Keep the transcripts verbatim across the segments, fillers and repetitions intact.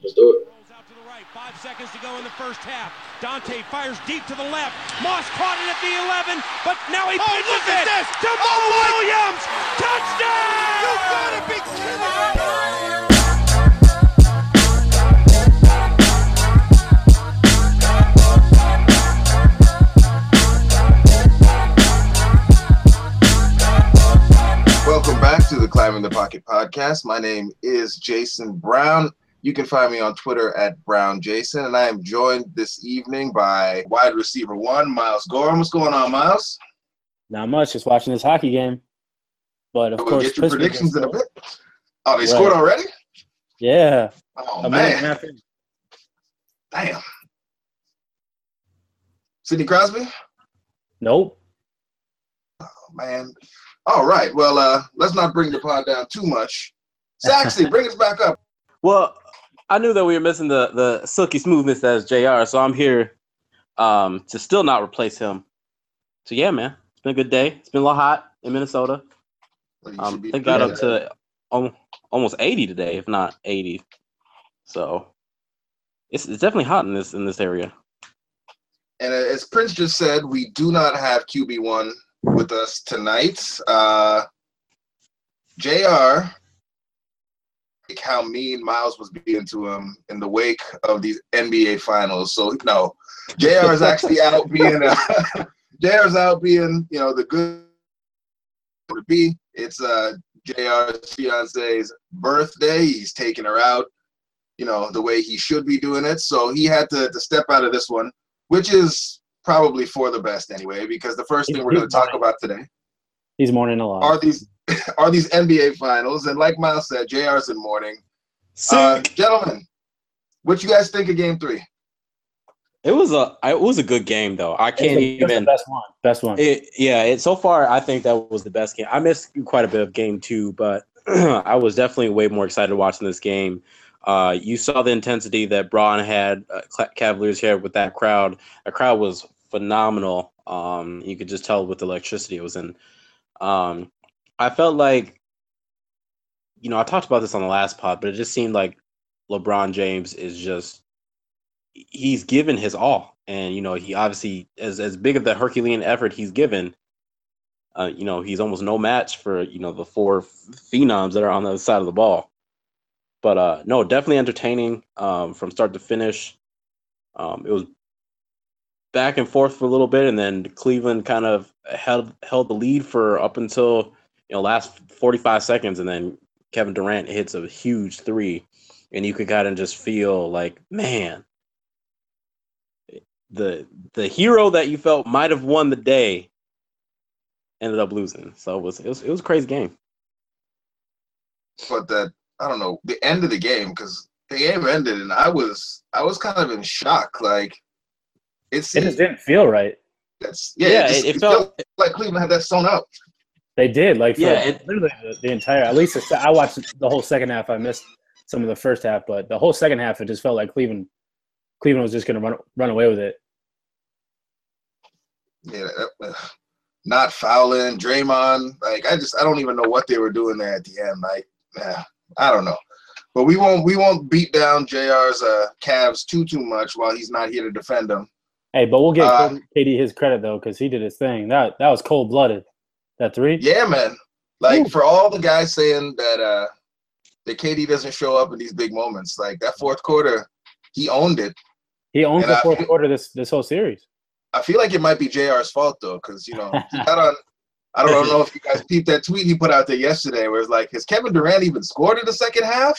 Let's do it. Rolls out to the right. Five seconds to go in the first half. Dante fires deep to the left. Moss caught it at the eleven, but now he Oh, pitches look at it this! to Mo Oh, my- Williams. Touchdown! You gotta be kidding me! Welcome back to the Climbing the Pocket podcast. My name is Jason Brown. You can find me on Twitter at Brown Jason, and I am joined this evening by wide receiver one, Miles Gorham. What's going on, Miles? Not much. Just watching this hockey game. But of We'll course, get your Pittsburgh predictions in a scored. bit. Oh, they Right. scored already? Yeah. Oh, A minute and a man. half in. Damn. Sidney Crosby? Nope. Oh, man. All right. Well, uh, let's not bring the pod down too much. Saxy, bring us back up. Well, I knew that we were missing the, the silky smoothness that is J R, so I'm here um, to still not replace him. So, yeah, man, it's been a good day. It's been a little hot in Minnesota. Well, you Um, should be I think got doing up that. to al- almost eighty today, if not eighty. So, it's, it's definitely hot in this in this area. And as Prince just said, we do not have Q B one with us tonight. Uh, J R, like how mean Miles was being to him in the wake of these N B A finals. So, no, J R is actually out being, uh, J R is out being, you know, the good to be. It's uh, J R's fiance's birthday. He's taking her out, you know, the way he should be doing it. So he had to, to step out of this one, which is probably for the best anyway, because the first thing we're going to talk about today He's mourning a lot. are these are these N B A finals. And like Miles said, J R's in mourning. Uh, gentlemen, what you guys think of game three? It was a it was a good game though. I can't It's the, it's the even. best one. Best one. It, yeah, it, so far I think that was the best game. I missed quite a bit of game two, but I was definitely way more excited watching this game. Uh, you saw the intensity that Braun had, uh, Cavaliers had with that crowd. The crowd was phenomenal. Um, you could just tell with the electricity it was in. Um, I felt like, you know, I talked about this on the last pod, but it just seemed like LeBron James is just, he's given his all. And, you know, he obviously, as as big of the Herculean effort he's given, uh, you know, he's almost no match for, you know, the four phenoms that are on the other side of the ball. But, uh, no, definitely entertaining um, from start to finish. Um, it was back and forth for a little bit, and then Cleveland kind of held held the lead for up until, you know, last forty-five seconds, and then Kevin Durant hits a huge three, and you could kind of just feel like, man, the the hero that you felt might have won the day ended up losing. So it was it was, it was a crazy game. But that, I don't know, the end of the game, because the game ended and I was I was kind of in shock. Like, it's it just didn't feel right. that's yeah, Yeah, it, just, it- it it felt- felt like Cleveland had that sewn up. They did. Like, for Yeah, it- literally the, the entire, at least the, se- I watched the whole second half. I missed some of the first half, but the whole second half, it just felt like Cleveland Cleveland was just going to run run away with it. Yeah, uh, not fouling Draymond. Like, I just I don't even know what they were doing there at the end. Like, yeah, I don't know. But we won't we won't beat down J R's uh, Cavs too too much while he's not here to defend them. Hey, but we'll give Uh, K D his credit, though, because he did his thing. That that was cold-blooded. That three? Yeah, man. Like, Ooh. for all the guys saying that uh that K D doesn't show up in these big moments, like that fourth quarter, he owned it. He owns And the I fourth feel- quarter this this whole series. I feel like it might be J R's fault though, because you know he got on. I don't know if you guys peeped that tweet he put out there yesterday, where it's like, has Kevin Durant even scored in the second half?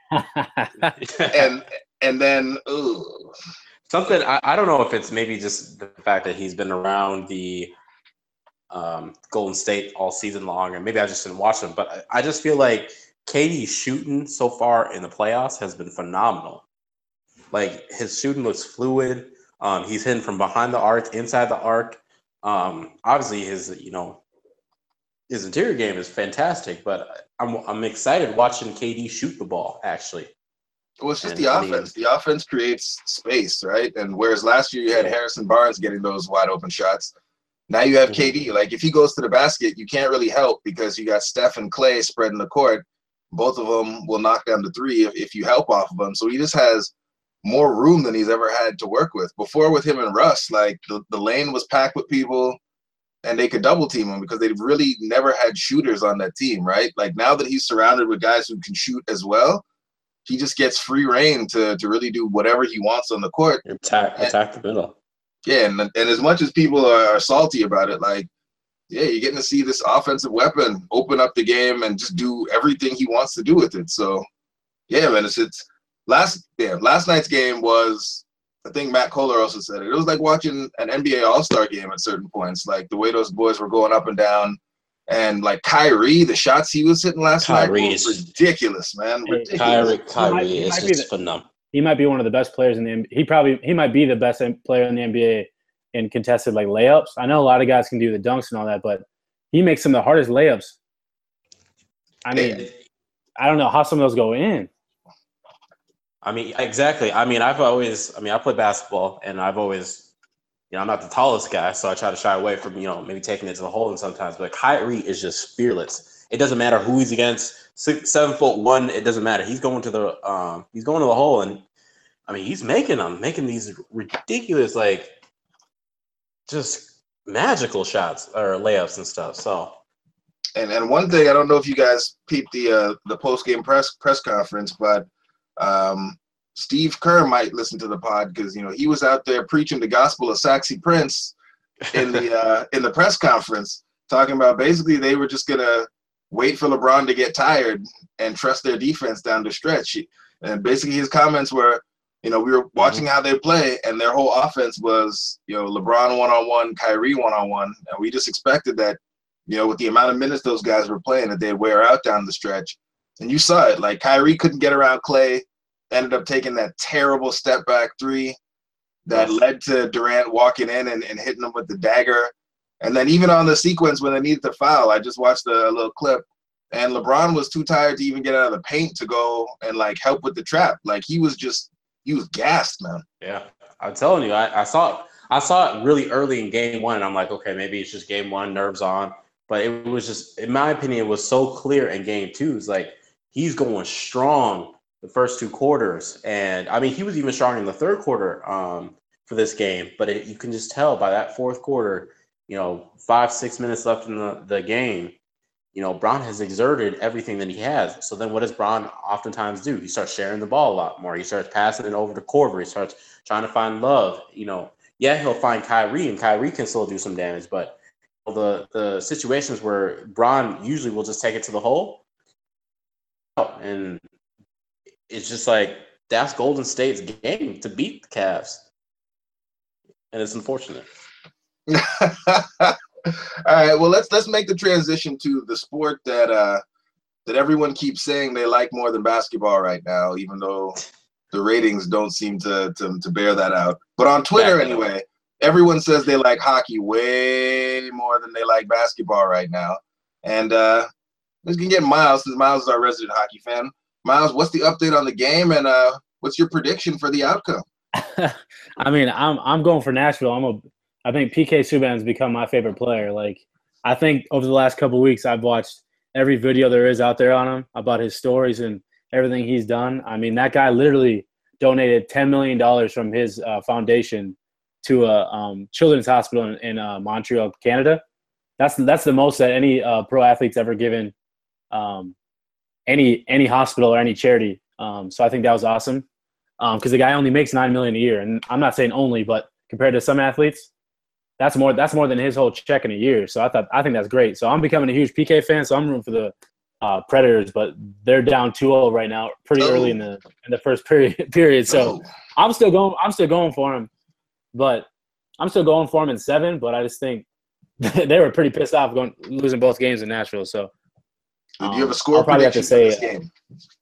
And and then, ooh, Something I, I don't know if it's maybe just the fact that he's been around the um, Golden State all season long, and maybe I just didn't watch them, but I, I just feel like K D's shooting so far in the playoffs has been phenomenal. Like, his shooting looks fluid. Um, he's hitting from behind the arc, inside the arc. Um, obviously, his you know his interior game is fantastic, but I'm I'm excited watching K D shoot the ball. Actually, well, it's just And, the I mean- offense. The offense creates space, right? And whereas last year you had Harrison Barnes getting those wide open shots, now you have Mhm. K D. Like, if he goes to the basket, you can't really help because you got Steph and Clay spreading the court. both of them will knock down the three if, if you help off of them. So he just has more room than he's ever had to work with. Before with him and Russ, like the, the lane was packed with people and they could double team him because they really never had shooters on that team, right? Like now that he's surrounded with guys who can shoot as well, he just gets free reign to to really do whatever he wants on the court. Attack, and, attack the middle. Yeah, and, and as much as people are, are salty about it, like, yeah, you're getting to see this offensive weapon open up the game and just do everything he wants to do with it. So, yeah, man, it's, it's last yeah last night's game was, I think Matt Kohler also said it, it was like watching an N B A All-Star game at certain points, like the way those boys were going up and down. And like Kyrie, the shots he was hitting last Kyrie night was ridiculous, man. Ridiculous. Kyrie, Kyrie might, is just the, phenomenal. He might be one of the best players in the N B A. He probably he might be the best player in the N B A in contested like layups. I know a lot of guys can do the dunks and all that, but he makes some of the hardest layups. I mean, yeah. I don't know how some of those go in. I mean, exactly. I mean, I've always, I mean, I play basketball, and I've always, you know, I'm not the tallest guy, so I try to shy away from, you know, maybe taking it to the hole and sometimes. But Kyrie is just fearless. It doesn't matter who he's against. Six, seven foot one, it doesn't matter. He's going to the, um, he's going to the hole, and I mean, he's making them, making these ridiculous, like, just magical shots or layups and stuff. So. And and one thing, I don't know if you guys peeped the uh, the post game press press conference, but um, Steve Kerr might listen to the pod because you know he was out there preaching the gospel of Saxy Prince in the uh, in the press conference, talking about basically they were just gonna wait for LeBron to get tired and trust their defense down the stretch. And basically his comments were, you know, we were watching how they play, and their whole offense was, you know, LeBron one on one, Kyrie one on one, and we just expected that. You know, with the amount of minutes those guys were playing, that they'd wear out down the stretch. And you saw it. Like, Kyrie couldn't get around Clay, ended up taking that terrible step-back three that yes. led to Durant walking in and, and hitting him with the dagger. And then even on the sequence when they needed to foul, I just watched a, a little clip, and LeBron was too tired to even get out of the paint to go and, like, help with the trap. Like, he was just – he was gassed, man. Yeah. I'm telling you, I, I saw it. I saw it really early in game one, and I'm like, okay, maybe it's just game one, nerves on. But it was just, in my opinion, it was so clear in game two. It's like he's going strong the first two quarters. And, I mean, he was even strong in the third quarter um, for this game. But it, you can just tell by that fourth quarter, you know, five, six minutes left in the, the game, you know, Bron has exerted everything that he has. So then what does Bron oftentimes do? He starts sharing the ball a lot more. He starts passing it over to Korver. He starts trying to find Love. You know, yeah, he'll find Kyrie, and Kyrie can still do some damage, but the the situations where Bron usually will just take it to the hole, and it's just like that's Golden State's game to beat the Cavs, and it's unfortunate. All right, well let's let's make the transition to the sport that uh, that everyone keeps saying they like more than basketball right now, even though the ratings don't seem to to, to bear that out. But on Twitter, yeah, anyway. Everyone says they like hockey way more than they like basketball right now. And uh, let's get Miles, since Miles is our resident hockey fan. Miles, what's the update on the game, and uh, what's your prediction for the outcome? I mean, I'm I'm going for Nashville. I'm a I think P K Subban's become my favorite player. Like, I think over the last couple of weeks, I've watched every video there is out there on him about his stories and everything he's done. I mean, that guy literally donated ten million dollars from his uh, foundation to a um, children's hospital in, in uh, Montreal, Canada. That's that's the most that any uh, pro athlete's ever given um, any any hospital or any charity. Um, so I think that was awesome because um, the guy only makes nine million dollars a year, and I'm not saying only, but compared to some athletes, that's more that's more than his whole check in a year. So I thought I think that's great. So I'm becoming a huge P K fan. So I'm rooting for the uh, Predators, but they're down two oh right now, pretty oh. early in the in the first period. Period. So oh. I'm still going. I'm still going for him. But I'm still going for them in seven, but I just think they were pretty pissed off going losing both games in Nashville. So, um, do you have a score I'll probably have to say, for this game?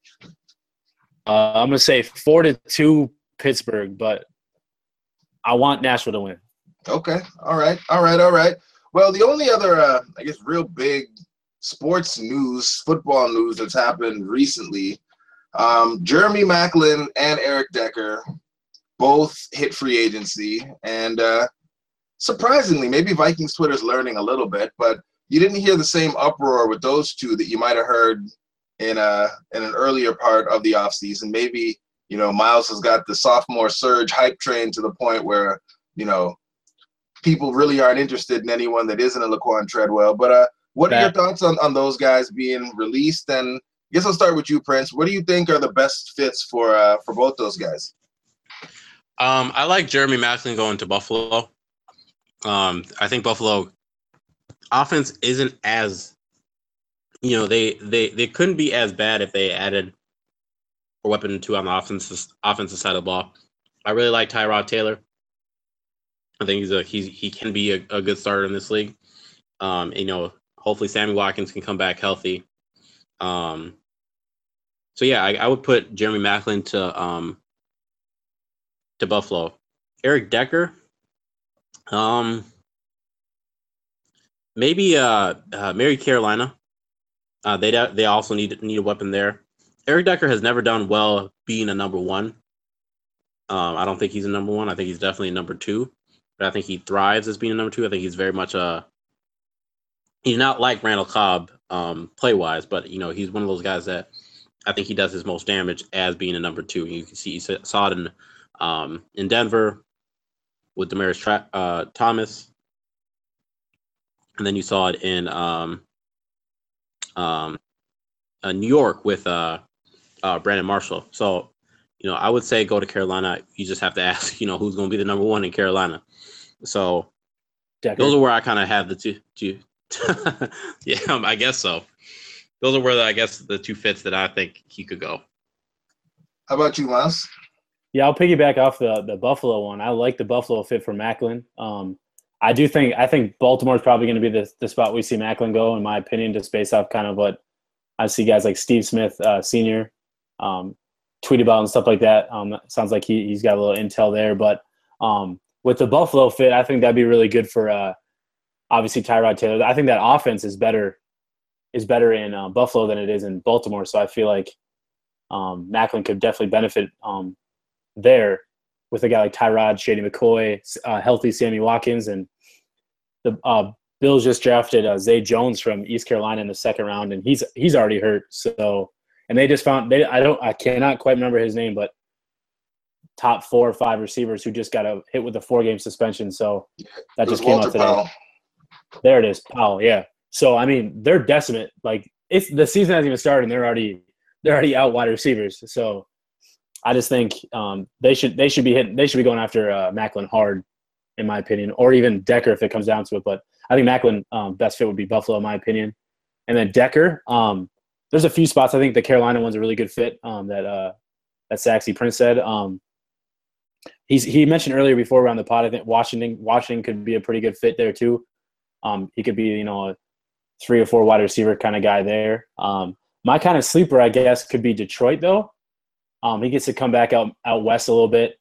Uh, I'm going to say four to two Pittsburgh, but I want Nashville to win. Okay. All right. All right. All right. Well, the only other, uh, I guess, real big sports news, football news that's happened recently, um, Jeremy Maclin and Eric Decker both hit free agency, and uh, surprisingly, maybe Vikings Twitter's learning a little bit, but you didn't hear the same uproar with those two that you might have heard in a in an earlier part of the offseason. Maybe, you know, Miles has got the sophomore surge hype train to the point where, you know, people really aren't interested in anyone that isn't a Laquan Treadwell. But uh, what are your thoughts on, on those guys being released? And I guess I'll start with you, Prince. What do you think are the best fits for uh, for both those guys? Um, I like Jeremy Maclin going to Buffalo. Um, I think Buffalo offense isn't as, you know, they, they, they couldn't be as bad if they added a weapon or two on the offensive offensive side of the ball. I really like Tyrod Taylor. I think he's a he's he can be a, a good starter in this league. Um, you know, hopefully Sammy Watkins can come back healthy. Um, so yeah, I, I would put Jeremy Maclin to um to Buffalo. Eric Decker, um, maybe uh, uh maybe Carolina. Uh, they they also need need a weapon there. Eric Decker has never done well being a number one. Um, I don't think he's a number one. I think he's definitely a number two. But I think he thrives as being a number two. I think he's very much a he's not like Randall Cobb um, play wise, but you know he's one of those guys that I think he does his most damage as being a number two. You can see you saw it in um, in Denver with Demaryius Tra- uh, Thomas, and then you saw it in um, um, uh, New York with uh, uh, Brandon Marshall. So you know I would say go to Carolina. You just have to ask, you know, who's going to be the number one in Carolina. So Decker. Those are where I kind of have the two. two yeah, I guess so. Those are where the, I guess the two fits that I think he could go. How about you, Miles? Yeah, I'll piggyback off the the Buffalo one. I like the Buffalo fit for Maclin. Um, I do think I think Baltimore is probably going to be the the spot we see Maclin go, in my opinion, just based off kind of what I see guys like Steve Smith uh, Senior um, tweet about and stuff like that. Um, sounds like he he's got a little intel there, but. Um, With the Buffalo fit, I think that'd be really good for uh, obviously Tyrod Taylor. I think that offense is better is better in uh, Buffalo than it is in Baltimore. So I feel like um, Maclin could definitely benefit um, there with a guy like Tyrod, Shady McCoy, uh, healthy Sammy Watkins, and the uh, Bills just drafted uh, Zay Jones from East Carolina in the second round, and he's he's already hurt. So and they just found they I don't I cannot quite remember his name, but. Top four or five receivers who just got a hit with a four-game suspension. So that just came Walter out today. Powell. There it is, Powell. Yeah. So I mean, they're decimate. Like it's the season hasn't even started, and they're already they're already out wide receivers. So I just think um, they should they should be hitting they should be going after uh, Maclin hard, in my opinion, or even Decker if it comes down to it. But I think Maclin um, best fit would be Buffalo, in my opinion, and then Decker. Um, there's a few spots I think the Carolina one's a really good fit. Um, that uh, that Saxy Prince said. Um, He's he mentioned earlier before around the pod. I think Washington Washington could be a pretty good fit there too. Um, he could be you know a three or four wide receiver kind of guy there. Um, my kind of sleeper, I guess, could be Detroit though. Um, he gets to come back out out west a little bit,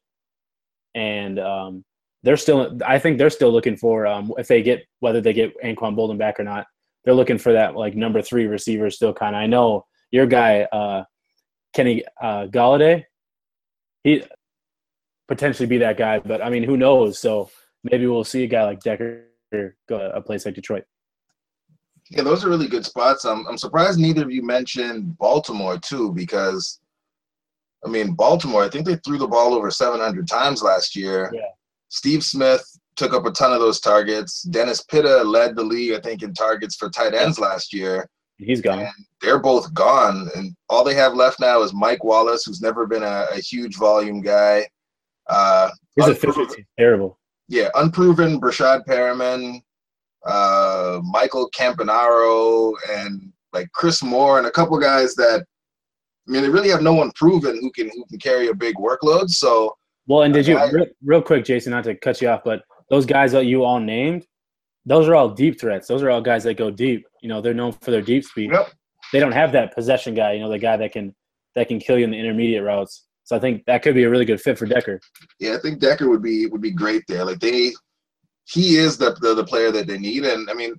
and um, they're still. I think they're still looking for um, if they get whether they get Anquan Bolden back or not. They're looking for that like number three receiver still. Kind of. I know your guy uh, Kenny uh, Galladay. He. Potentially be that guy, but I mean, who knows? So maybe we'll see a guy like Decker go to a place like Detroit. Yeah, those are really good spots. I'm I'm surprised neither of you mentioned Baltimore too, because I mean, Baltimore, I think they threw the ball over seven hundred times last year. Yeah. Steve Smith took up a ton of those targets. Dennis Pitta led the league, I think, in targets for tight ends last year. He's gone. And they're both gone, and all they have left now is Mike Wallace, who's never been a, a huge volume guy. Uh, His efficiency is terrible. Yeah, unproven Brashad Perriman, uh, Michael Campanaro, and like Chris Moore, and a couple guys that I mean, they really have no one proven who can who can carry a big workload. So, well, and did you I, real, real quick, Jason? Not to cut you off, but those guys that you all named, those are all deep threats. Those are all guys that go deep. You know, they're known for their deep speed. Yep. They don't have that possession guy. You know, the guy that can that can kill you in the intermediate routes. So I think that could be a really good fit for Decker. Yeah, I think Decker would be would be great there. Like they, he is the the, the player that they need, and I mean,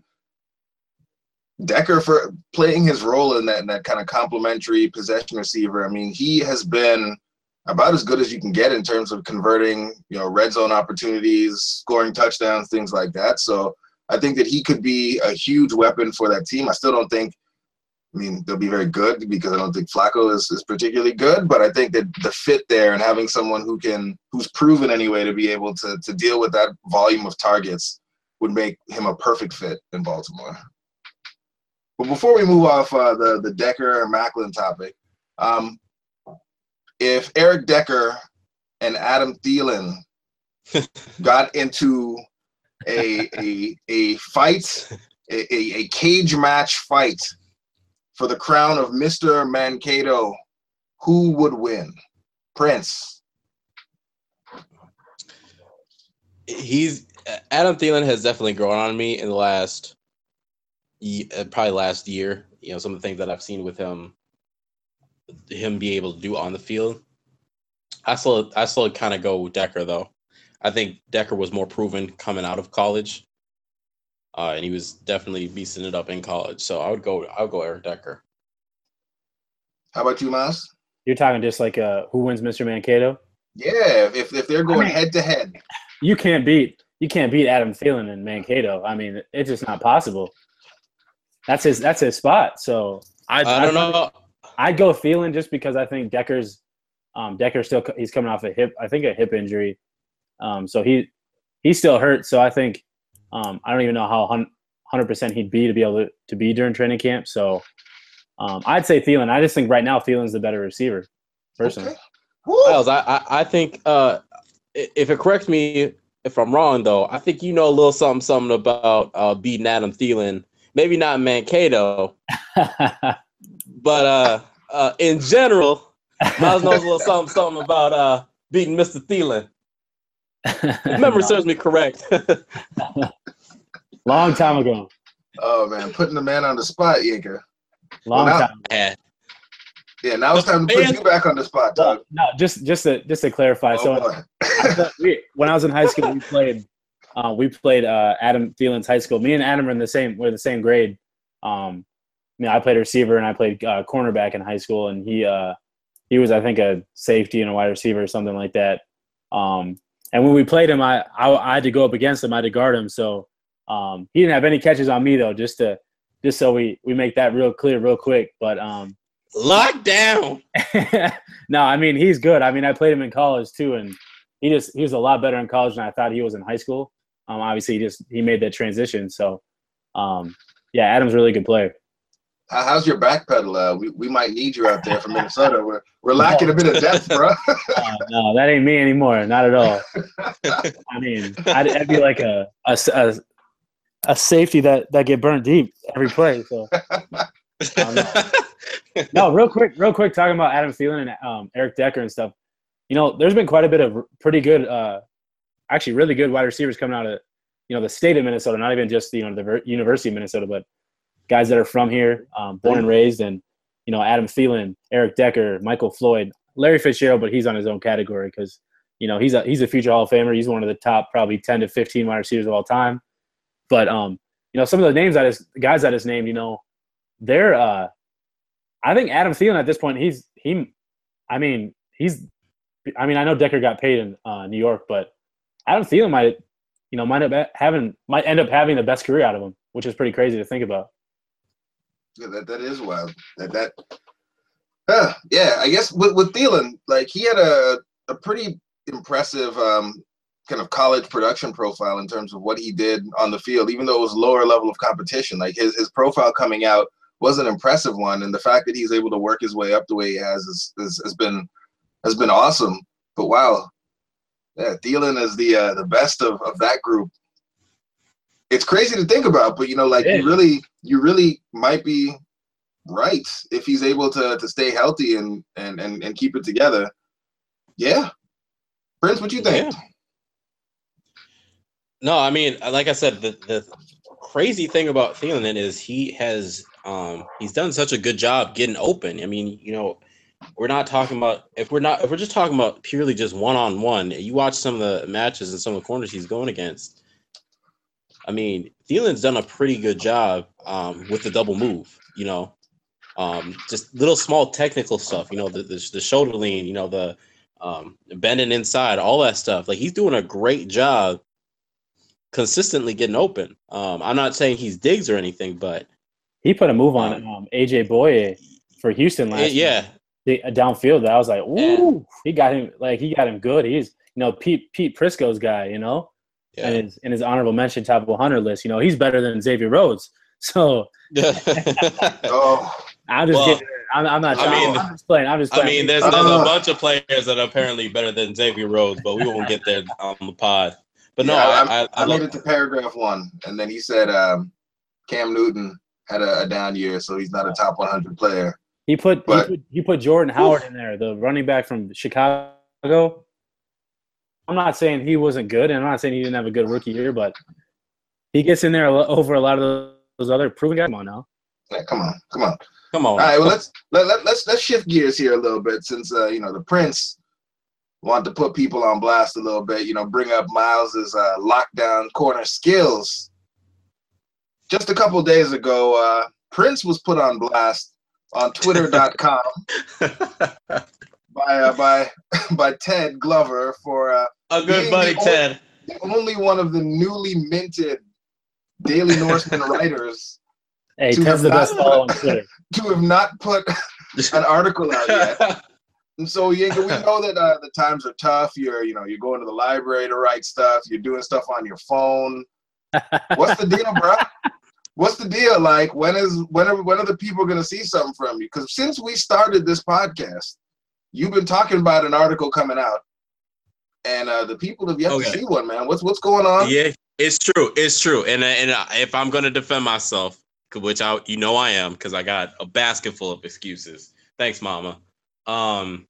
Decker for playing his role in that in that kind of complementary possession receiver. I mean, he has been about as good as you can get in terms of converting, you know, red zone opportunities, scoring touchdowns, things like that. So I think that he could be a huge weapon for that team. I still don't think I mean, they'll be very good because I don't think Flacco is, is particularly good, but I think that the fit there and having someone who can, who's proven anyway to be able to to deal with that volume of targets would make him a perfect fit in Baltimore. But before we move off uh, the the Decker and Maclin topic, um, if Eric Decker and Adam Thielen got into a a a fight, a, a cage match fight for the crown of Mister Mankato, who would win? Prince. He's Adam Thielen has definitely grown on me in the last, probably last year. You know, some of the things that I've seen with him, him be able to do on the field. I still, I still kind of go with Decker though. I think Decker was more proven coming out of college, uh, and he was definitely beasting it up in college. So I would go, I would go Eric Decker. How about you, Miles? You're talking just like uh, who wins Mister Mankato? Yeah, if if they're going I mean, head to head, you can't beat you can't beat Adam Thielen and Mankato. I mean, it's just not possible. That's his that's his spot. So I I don't I'd, know. I'd go Thielen just because I think Decker's um, Decker's still he's coming off a hip I think a hip injury. Um, so he he's still hurt. So I think um, I don't even know how one hundred percent he'd be to be able to, to be during training camp. So um, I'd say Thielen. I just think right now Thielen's the better receiver, personally. Okay. Miles, I, I, I think uh, if it corrects me if I'm wrong, though, I think you know a little something something about uh, beating Adam Thielen. Maybe not Mankato, but uh, uh, in general, Miles knows a little something something about uh, beating Mister Thielen. If memory serves me correct. Long time ago. Oh man, putting the man on the spot, Yinka. Long well, now, time. Yeah. Yeah, now it's time to put you back on the spot, Doug. No, just just to just to clarify. Oh, so I, we, when I was in high school, we played uh, we played uh, Adam Thielen's high school. Me and Adam were in the same we're in the same grade. Um, you know, I played receiver and I played uh, cornerback in high school, and he uh, he was I think a safety and a wide receiver or something like that. Um, and when we played him, I, I I had to go up against him. I had to guard him. So um, he didn't have any catches on me though. Just to just so we we make that real clear, real quick. But um, locked down. No, I mean he's good. I mean I played him in college too, and he just he was a lot better in college than I thought he was in high school. Um, obviously he just he made that transition. So um, yeah, Adam's a really good player. How's your back pedal? Uh, we we might need you out there from Minnesota. We're we're lacking a bit of depth, bro. uh, no, that ain't me anymore. Not at all. I mean, I'd, I'd be like a, a a a safety that that get burnt deep every play. So um, no, real quick, real quick, talking about Adam Thielen and um, Eric Decker and stuff. You know, there's been quite a bit of pretty good, uh, actually really good wide receivers coming out of you know the state of Minnesota, not even just you know the University of Minnesota, but guys that are from here, um, born and raised, and you know Adam Thielen, Eric Decker, Michael Floyd, Larry Fitzgerald, but he's on his own category because you know he's a he's a future Hall of Famer. He's one of the top probably ten to fifteen wide receivers of all time. But um, you know some of the names I just guys I just named, you know, they're uh, I think Adam Thielen at this point he's he, I mean he's, I mean I know Decker got paid in uh, New York, but Adam Thielen might you know might have having might end up having the best career out of him, which is pretty crazy to think about. Yeah, that, that is wild. That that uh, yeah, I guess with, with Thielen, like he had a, a pretty impressive um, kind of college production profile in terms of what he did on the field, even though it was lower level of competition. Like his, his profile coming out was an impressive one, and the fact that he's able to work his way up the way he has is, is, has been has been awesome. But wow, yeah, Thielen is the uh, the best of, of that group. It's crazy to think about, but you know, like you really, you really might be right if he's able to to stay healthy and and and, and keep it together. Yeah, Prince, what you think? Yeah. No, I mean, like I said, the the crazy thing about Thielen is he has um he's done such a good job getting open. I mean, you know, we're not talking about if we're not if we're just talking about purely just one on one. You watch some of the matches and some of the corners he's going against. I mean, Thielen's done a pretty good job um, with the double move, you know, um, just little small technical stuff, you know, the, the, the shoulder lean, you know, the um, bending inside, all that stuff. Like he's doing a great job consistently getting open. Um, I'm not saying he's Diggs or anything, but He put a move on um, A J Boye for Houston last yeah. year. Yeah, downfield. I was like, ooh, and, he got him like he got him good. He's you know Pete Pete Prisco's guy, you know, yeah. and his in his honorable mention top one hundred list. You know, he's better than Xavier Rhodes. So, oh, I'm just well, kidding. I'm, I'm not. I mean, I'm just playing. I'm just playing. I mean, there's there's uh, a bunch of players that are apparently better than Xavier Rhodes, but we won't get there on the pod. But no, yeah, I, I, I, I, I made it to paragraph one, and then he said um, Cam Newton had a, a down year, so he's not a top one hundred player. He put, but, he put he put Jordan Howard in there, the running back from Chicago. I'm not saying he wasn't good, and I'm not saying he didn't have a good rookie year, but he gets in there over a lot of those other proven guys. Come on now. Yeah, come on, come on, come on. All right, well let's let, let let's let's shift gears here a little bit, since uh, you know the Prince wanted to put people on blast a little bit. You know, bring up Miles's uh, lockdown corner skills. Just a couple days ago, uh, Prince was put on blast on Twitter dot com by uh, by by Ted Glover for uh, a good buddy the Ted, only, only one of the newly minted Daily Norseman writers. Hey, Ted's the not, best follow on Twitter. To have not put an article out yet. And so yeah, we know that uh, the times are tough. You're, you know, you're going to the library to write stuff. You're doing stuff on your phone. What's the deal, bro? What's the deal? Like, when is when are when are the people going to see something from you? Because since we started this podcast, you've been talking about an article coming out, and uh, the people have yet okay. to see one. Man, what's what's going on? Yeah, it's true. It's true. And and if I'm going to defend myself, which I you know I am, because I got a basket full of excuses. Thanks, Mama. Um.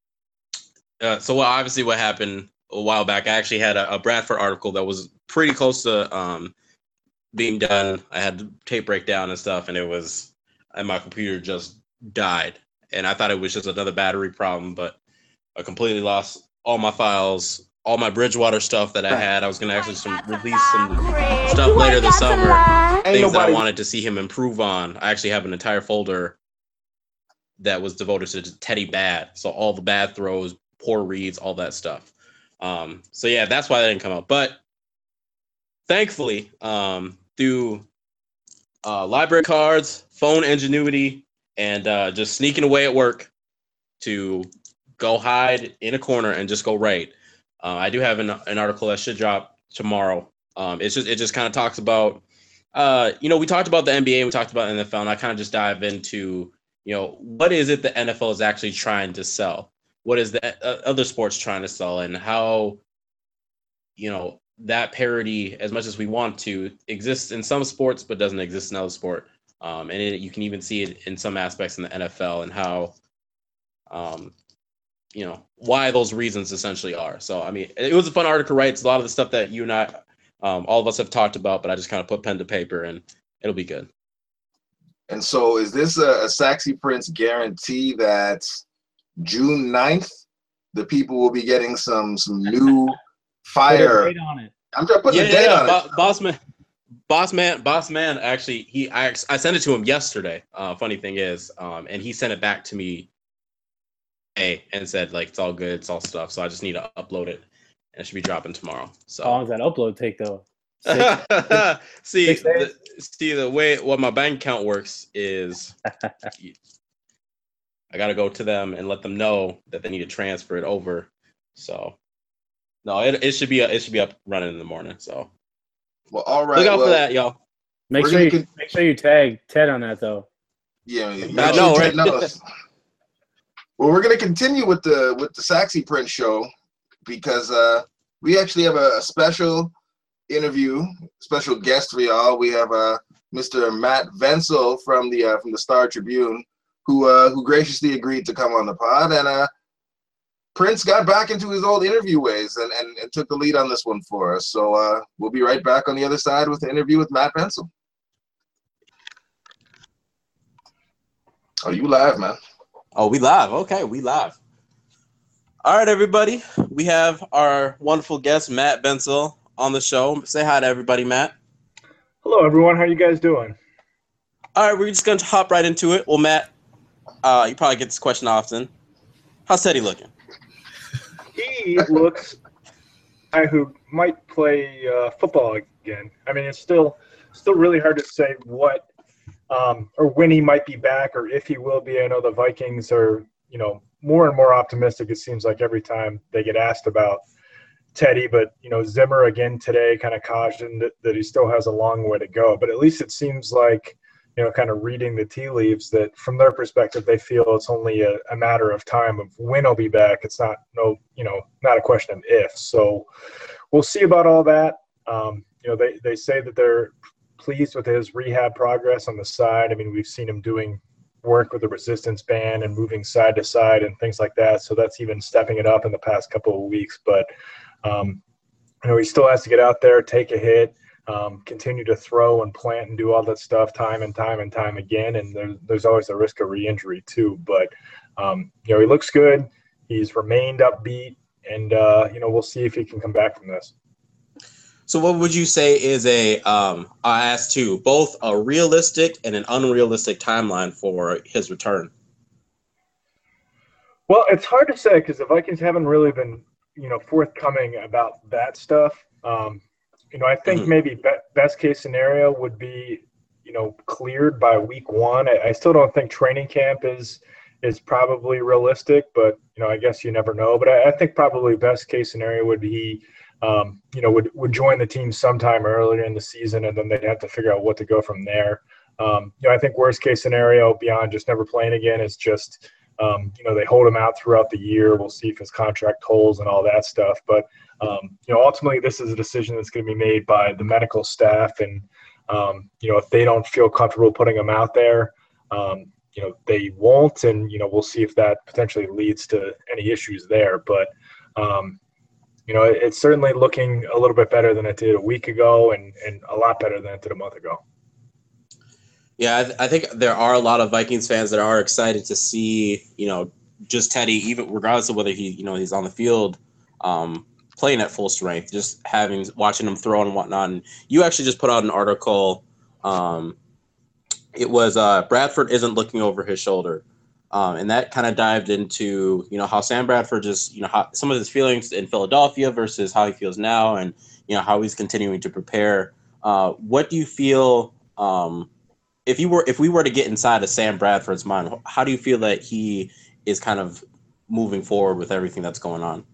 Uh, so well, obviously, what happened a while back? I actually had a, a Bradford article that was pretty close to um. being done. I had to tape breakdown and stuff, and it was, and my computer just died. And I thought it was just another battery problem, but I completely lost all my files, all my Bridgewater stuff that I had. I was gonna actually some release some stuff later this summer, things that I wanted to see him improve on. I actually have an entire folder that was devoted to Teddy Bad, so all the bad throws, poor reads, all that stuff. Um, so yeah, that's why that didn't come out. But thankfully, um, through uh, library cards, phone ingenuity, and uh, just sneaking away at work to go hide in a corner and just go write. Uh, I do have an, an article that should drop tomorrow. Um, it's just it just kind of talks about, uh, you know, we talked about the N B A, we talked about N F L, and I kind of just dive into, you know, what is it the N F L is actually trying to sell? What is the uh, other sports trying to sell, and how, you know, that parity, as much as we want to, exists in some sports but doesn't exist in other sport. Um, and it, you can even see it in some aspects in the N F L, and how, um, you know, why those reasons essentially are. So, I mean, it was a fun article, right? It's a lot of the stuff that you and I, um, all of us have talked about, but I just kind of put pen to paper, and it'll be good. And so is this a, a Saxy Prince guarantee that June ninth, the people will be getting some some new fire? Put a date on it. I'm trying to put yeah, the date yeah, on Bo- it. Boss man, boss man, boss man. Actually, he I, I sent it to him yesterday. Uh, funny thing is, um, and he sent it back to me, hey, and said like it's all good, it's all stuff. So I just need to upload it, and it should be dropping tomorrow. So how long does that upload take though? Six, see, Six the, see the way what my bank account works is, I gotta go to them and let them know that they need to transfer it over. So. No, it it should be it should be up running in the morning. So, well, all right. Look out well, for that, y'all. Make sure you con- make sure you tag Ted on that though. Yeah, I know, right? Knows. Well, we're gonna continue with the with the Saxy Prince show, because uh, we actually have a, a special interview, special guest for y'all. We have uh, Mister Matt Vensel from the uh, from the Star Tribune, who uh, who graciously agreed to come on the pod, and uh. Prince got back into his old interview ways and, and, and took the lead on this one for us. So uh, we'll be right back on the other side with the interview with Matt Vensel. Oh, you live, man. Oh, we live. Okay, we live. All right, everybody. We have our wonderful guest, Matt Vensel, on the show. Say hi to everybody, Matt. Hello, everyone. How are you guys doing? All right, we're just going to hop right into it. Well, Matt, uh, you probably get this question often. How's Teddy looking? He looks a guy who might play uh, football again. I mean, it's still still really hard to say what um, or when he might be back or if he will be. I know the Vikings are, you know, more and more optimistic, it seems like, every time they get asked about Teddy. But, you know, Zimmer again today kind of cautioned that, that he still has a long way to go. But at least it seems like, you know, kind of reading the tea leaves, that from their perspective, they feel it's only a, a matter of time of when he'll be back. It's not, no, you know, not a question of if. So we'll see about all that. Um, you know, they, they say that they're pleased with his rehab progress on the side. I mean, we've seen him doing work with the resistance band and moving side to side and things like that. So that's even stepping it up in the past couple of weeks. But, um, you know, he still has to get out there, take a hit, um, continue to throw and plant and do all that stuff time and time and time again. And there, there's always a risk of re-injury too. But, um, you know, he looks good. He's remained upbeat. And, uh, you know, we'll see if he can come back from this. So what would you say is a, um, I asked two, both a realistic and an unrealistic timeline for his return? Well, it's hard to say because the Vikings haven't really been, you know, forthcoming about that stuff. Um, you know, I think mm-hmm. maybe be- best case scenario would be, you know, cleared by week one. I, I still don't think training camp is is probably realistic, but, you know, I guess you never know. But I, I think probably best case scenario would be, um, you know, would, would join the team sometime earlier in the season, and then they'd have to figure out what to go from there. Um, you know, I think worst case scenario beyond just never playing again is just, um, you know, they hold him out throughout the year. We'll see if his contract holds and all that stuff. But, um, you know, ultimately this is a decision that's going to be made by the medical staff. And, um, you know, if they don't feel comfortable putting him out there, um, you know, they won't. And, you know, we'll see if that potentially leads to any issues there. But, um, you know, it's certainly looking a little bit better than it did a week ago, and, and a lot better than it did a month ago. Yeah, I, th- I think there are a lot of Vikings fans that are excited to see, you know, just Teddy, even regardless of whether he, you know, he's on the field um, playing at full strength, just having, watching him throw and whatnot. And you actually just put out an article. Um, it was uh, Bradford isn't looking over his shoulder. Um, and that kind of dived into, you know, how Sam Bradford just, you know, how, some of his feelings in Philadelphia versus how he feels now, and, you know, how he's continuing to prepare. Uh, what do you feel, um, if you were, if we were to get inside of Sam Bradford's mind, how do you feel that he is kind of moving forward with everything that's going on?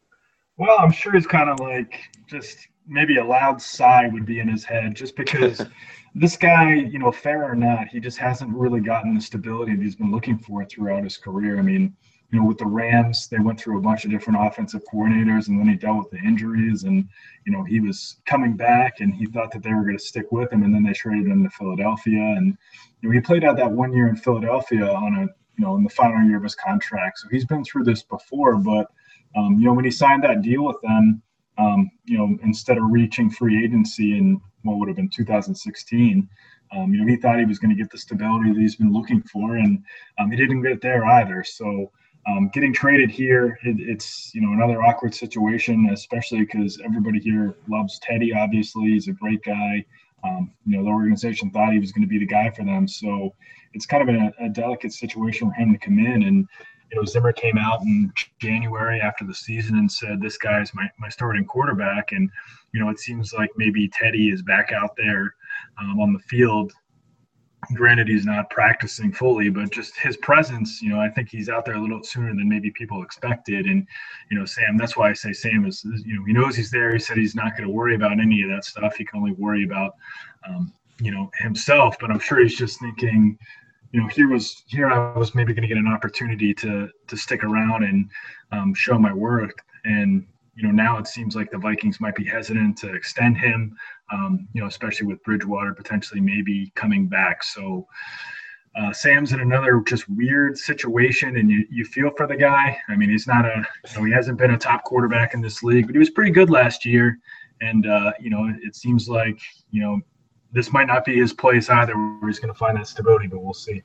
Well, I'm sure he's kind of like, just maybe a loud sigh would be in his head, just because this guy, you know, fair or not, he just hasn't really gotten the stability that he's been looking for throughout his career. I mean, you know, with the Rams, they went through a bunch of different offensive coordinators, and then he dealt with the injuries, and, you know, he was coming back and he thought that they were going to stick with him, and then they traded him to Philadelphia. And, you know, he played out that one year in Philadelphia on a, you know, in the final year of his contract. So he's been through this before, but, um, you know, when he signed that deal with them, um, you know, instead of reaching free agency in what would have been two thousand sixteen, um, you know, he thought he was going to get the stability that he's been looking for, and um, he didn't get it there either. So um, getting traded here, it, it's, you know, another awkward situation, especially because everybody here loves Teddy. Obviously, he's a great guy. Um, you know, the organization thought he was going to be the guy for them. So it's kind of a, a delicate situation for him to come in. And, you know, Zimmer came out in January after the season and said, this guy's my, my starting quarterback. And, you know, it seems like maybe Teddy is back out there um, on the field. Granted, he's not practicing fully, but just his presence, you know, I think he's out there a little sooner than maybe people expected. And, you know, Sam, that's why I say Sam is, you know, he knows he's there. He said he's not going to worry about any of that stuff. He can only worry about, um, you know, himself. But I'm sure he's just thinking, you know, here was here I was maybe going to get an opportunity to to stick around and um, show my worth. And, you know, now it seems like the Vikings might be hesitant to extend him, um, you know, especially with Bridgewater potentially maybe coming back. So uh, Sam's in another just weird situation, and you, you feel for the guy. I mean, he's not a, you know, he hasn't been a top quarterback in this league, but he was pretty good last year. And, uh, you know, it, it seems like, you know, this might not be his place either, where he's going to find that stability, but we'll see.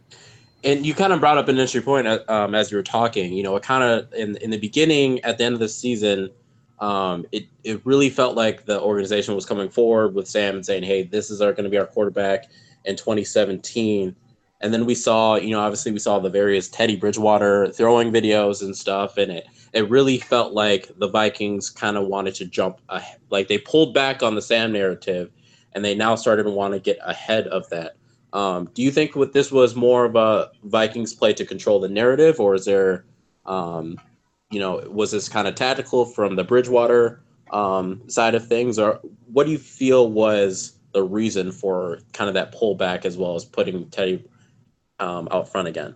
And you kind of brought up an interesting point um, as you were talking. You know, it kind of in in the beginning, at the end of the season, um, it it really felt like the organization was coming forward with Sam and saying, "Hey, this is going to be our quarterback in twenty seventeen." And then we saw, you know, obviously we saw the various Teddy Bridgewater throwing videos and stuff, and it it really felt like the Vikings kind of wanted to jump ahead. Like they pulled back on the Sam narrative, and they now started to want to get ahead of that. Um, do you think what this was more of a Vikings play to control the narrative, or is there, um, you know, was this kind of tactical from the Bridgewater um, side of things, or what do you feel was the reason for kind of that pullback as well as putting Teddy um, out front again?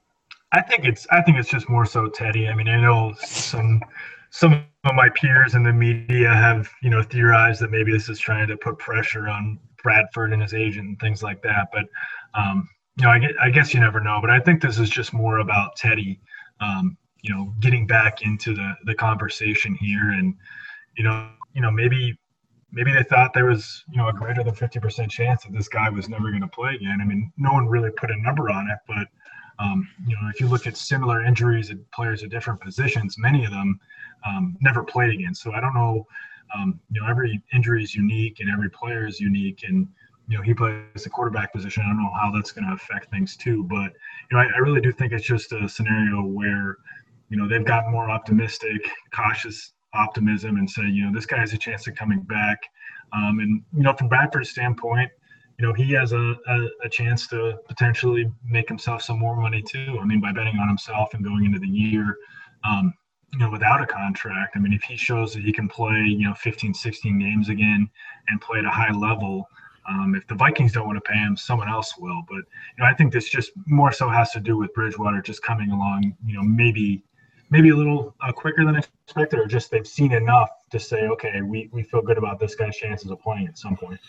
I think it's I think it's just more so Teddy. I mean, I know some some of my peers in the media have, you know, theorized that maybe this is trying to put pressure on Bradford and his agent and things like that. But um, you know, I, get, I guess you never know. But I think this is just more about Teddy, um, you know, getting back into the the conversation here, and you know, you know, maybe maybe they thought there was, you know, a greater than fifty percent chance that this guy was never going to play again. I mean, no one really put a number on it, but Um, you know, if you look at similar injuries at players at different positions, many of them um, never played again. So I don't know, um, you know, every injury is unique and every player is unique. And, you know, he plays the quarterback position. I don't know how that's going to affect things too. But, you know, I, I really do think it's just a scenario where, you know, they've gotten more optimistic, cautious optimism and say, you know, this guy has a chance of coming back. Um, and, you know, from Bradford's standpoint, you know, he has a, a, a chance to potentially make himself some more money too. I mean, by betting on himself and going into the year, um, you know, without a contract. I mean, if he shows that he can play, you know, fifteen, sixteen games again and play at a high level, um, if the Vikings don't want to pay him, someone else will. But, you know, I think this just more so has to do with Bridgewater just coming along, you know, maybe maybe a little uh, quicker than expected, or just they've seen enough to say, okay, we, we feel good about this guy's chances of playing at some point.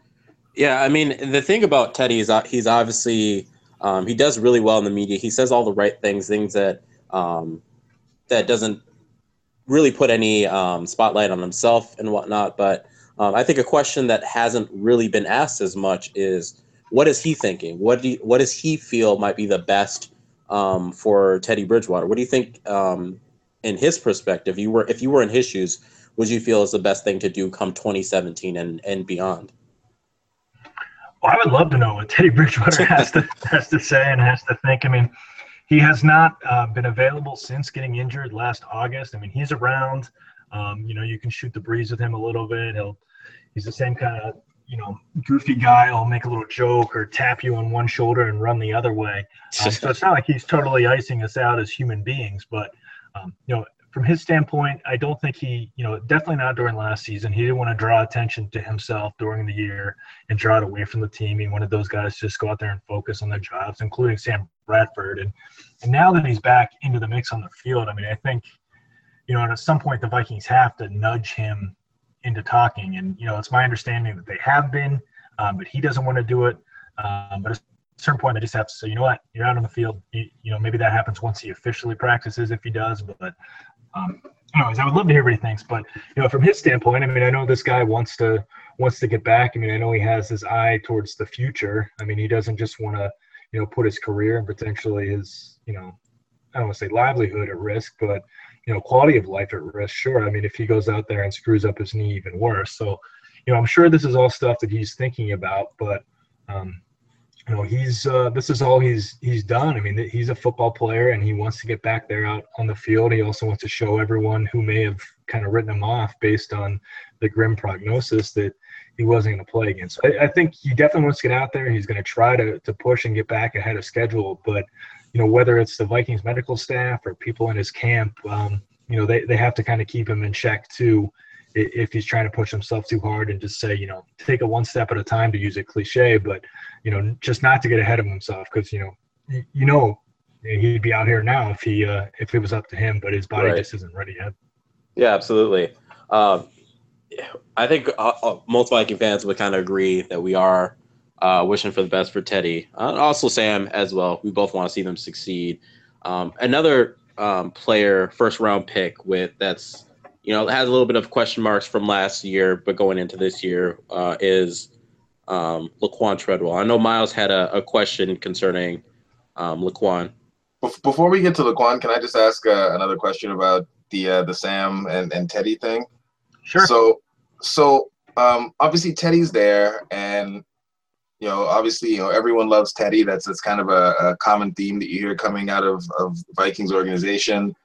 Yeah, I mean, the thing about Teddy is he's obviously um, he does really well in the media. He says all the right things, things that um, that doesn't really put any um, spotlight on himself and whatnot. But um, I think a question that hasn't really been asked as much is, what is he thinking? What do you, what does he feel might be the best um, for Teddy Bridgewater? What do you think, um, in his perspective, you were if you were in his shoes, would you feel is the best thing to do come twenty seventeen and, and beyond? Well, I would love to know what Teddy Bridgewater has to has to say and has to think. I mean, he has not uh, been available since getting injured last August. I mean, he's around. Um, you know, you can shoot the breeze with him a little bit. He'll he's the same kind of, you know, goofy guy. He'll make a little joke or tap you on one shoulder and run the other way. Um, so it's not like he's totally icing us out as human beings. But um, you know, from his standpoint, I don't think he, you know, definitely not during last season. He didn't want to draw attention to himself during the year and draw it away from the team. He wanted those guys to just go out there and focus on their jobs, including Sam Bradford. And and now that he's back into the mix on the field, I mean, I think, you know, at some point the Vikings have to nudge him into talking. And, you know, it's my understanding that they have been, um, but he doesn't want to do it. Um, but at a certain point, they just have to say, you know what, you're out on the field. You, you know, maybe that happens once he officially practices, if he does. But, um, anyways, I would love to hear what he thinks. But, you know, from his standpoint, I mean, I know this guy wants to wants to get back. I mean, I know he has his eye towards the future. I mean, he doesn't just want to, you know, put his career and potentially his, you know, I don't want to say livelihood at risk, but, you know, quality of life at risk. Sure. I mean, if he goes out there and screws up his knee, even worse. So, you know, I'm sure this is all stuff that he's thinking about, but, um, you know, he's uh, this is all he's he's done. I mean, he's a football player and he wants to get back there out on the field. He also wants to show everyone who may have kind of written him off based on the grim prognosis that he wasn't going to play again. So I, I think he definitely wants to get out there. He's going to try to to push and get back ahead of schedule. But, you know, whether it's the Vikings medical staff or people in his camp, um, you know, they, they have to kind of keep him in check too, if he's trying to push himself too hard and just say, you know, take it one step at a time, to use a cliche, but, you know, just not to get ahead of himself. Cause you know, you, you know, he'd be out here now if he, uh, if it was up to him, but his body Right. just isn't ready yet. Yeah, absolutely. Um, I think uh, most Viking fans would kind of agree that we are uh, wishing for the best for Teddy. Uh, also Sam as well. We both want to see them succeed. Um, another um, player, first round pick with that's, you know, has a little bit of question marks from last year, but going into this year uh, is um, Laquan Treadwell. I know Miles had a, a question concerning um, Laquan. Before we get to Laquan, can I just ask uh, another question about the uh, the Sam and, and Teddy thing? Sure. So, so um, obviously Teddy's there, and you know, obviously, you know, everyone loves Teddy. That's that's kind of a, a common theme that you hear coming out of of Vikings organization.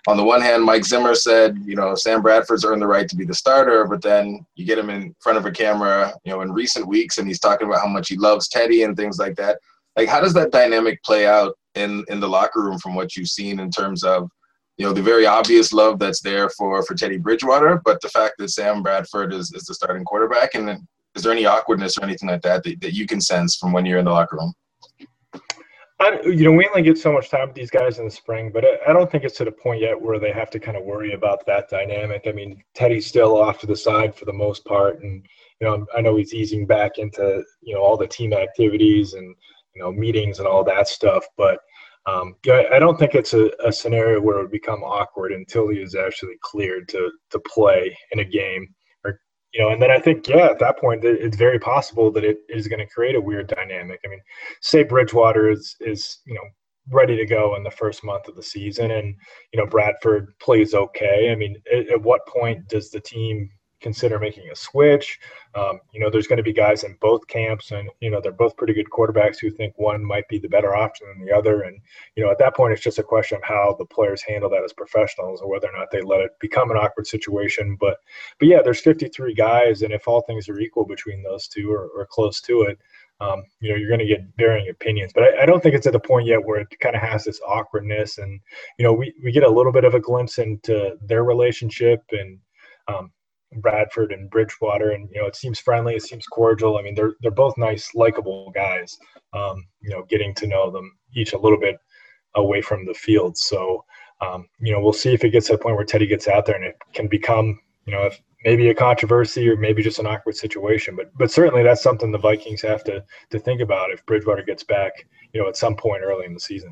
on the one hand, Mike Zimmer said, you know, Sam Bradford's earned the right to be the starter, but then you get him in front of a camera, you know, in recent weeks, and he's talking about how much he loves Teddy and things like that. Like, how does that dynamic play out in, in the locker room from what you've seen in terms of, you know, the very obvious love that's there for, for Teddy Bridgewater, but the fact that Sam Bradford is, is the starting quarterback? And then is there any awkwardness or anything like that, that that you can sense from when you're in the locker room? I, you know, we only get so much time with these guys in the spring, but I, I don't think it's to the point yet where they have to kind of worry about that dynamic. I mean, Teddy's still off to the side for the most part, and you know, I know he's easing back into, you know, all the team activities and, you know, meetings and all that stuff. But um, I don't think it's a, a scenario where it would become awkward until he is actually cleared to to play in a game. Or, you know, and then I think, yeah, at that point, it's very possible that it is going to create a weird dynamic. I mean, say Bridgewater is, is, you know, ready to go in the first month of the season and, you know, Bradford plays okay. I mean, at, at what point does the team consider making a switch? Um, you know, there's going to be guys in both camps, and, you know, they're both pretty good quarterbacks who think one might be the better option than the other. And, you know, at that point, it's just a question of how the players handle that as professionals or whether or not they let it become an awkward situation. But, but yeah, there's fifty-three guys, and if all things are equal between those two or, or close to it, um, you know, you're going to get varying opinions. But I, I don't think it's at the point yet where it kind of has this awkwardness. And, you know, we, we get a little bit of a glimpse into their relationship and, um, Bradford and Bridgewater, and you know, it seems friendly, it seems cordial. I mean, they're they're both nice, likable guys. Um, you know, getting to know them each a little bit away from the field. So, um, you know, we'll see if it gets to the point where Teddy gets out there and it can become, you know, if maybe a controversy or maybe just an awkward situation. But but certainly that's something the Vikings have to to think about if Bridgewater gets back, you know, at some point early in the season.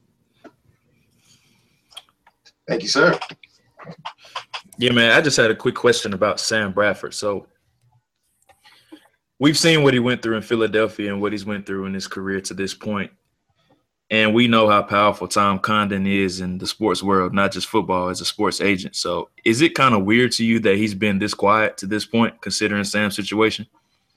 Thank you, sir. Yeah, man, I just had a quick question about Sam Bradford. So we've seen what he went through in Philadelphia and what he's went through in his career to this point. And we know how powerful Tom Condon is in the sports world, not just football, as a sports agent. So is it kind of weird to you that he's been this quiet to this point, considering Sam's situation?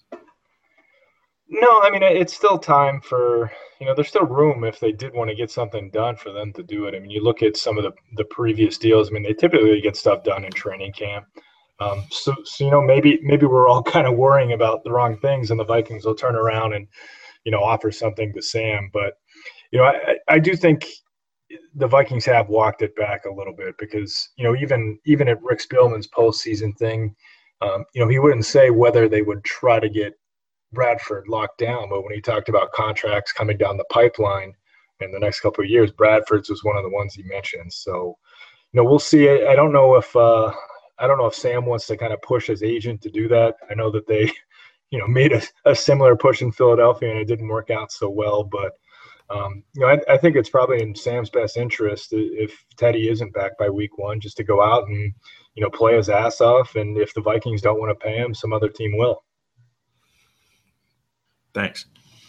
No, I mean, it's still time for, you know, there's still room if they did want to get something done for them to do it. I mean, you look at some of the, the previous deals. I mean, they typically get stuff done in training camp. Um, so, so, you know, maybe maybe we're all kind of worrying about the wrong things, and the Vikings will turn around and, you know, offer something to Sam. But, you know, I, I do think the Vikings have walked it back a little bit because, you know, even even at Rick Spielman's postseason thing, um, you know, he wouldn't say whether they would try to get Bradford locked down, but when he talked about contracts coming down the pipeline in the next couple of years, Bradford's was one of the ones he mentioned. So, you know, we'll see. I don't know if uh, I don't know if Sam wants to kind of push his agent to do that. I know that they, you know, made a, a similar push in Philadelphia and it didn't work out so well. But um, you know, I, I think it's probably in Sam's best interest if Teddy isn't back by week one, just to go out and, you know, play his ass off. And if the Vikings don't want to pay him, some other team will. Thanks.